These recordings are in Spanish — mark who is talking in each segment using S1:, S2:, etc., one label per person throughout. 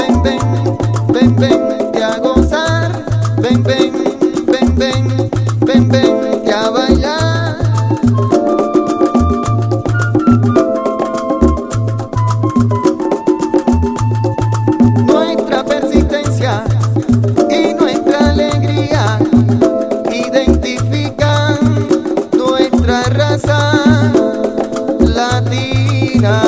S1: ven, ven, ven, vente a gozar, ven, ven, ven, ven, ven, vente a bailar. Nuestra persistencia y nuestra alegría identifican nuestra raza latina.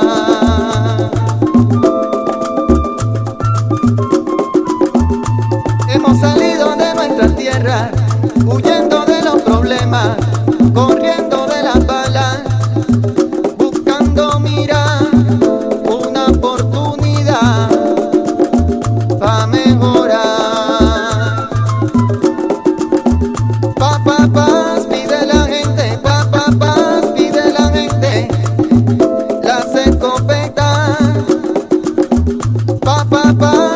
S1: Hemos salido de nuestra tierra, huyendo de los problemas, corriendo de las balas, buscando mirar una oportunidad para mejorar. Paz pide la gente, paz pide la gente, las escopetas, paz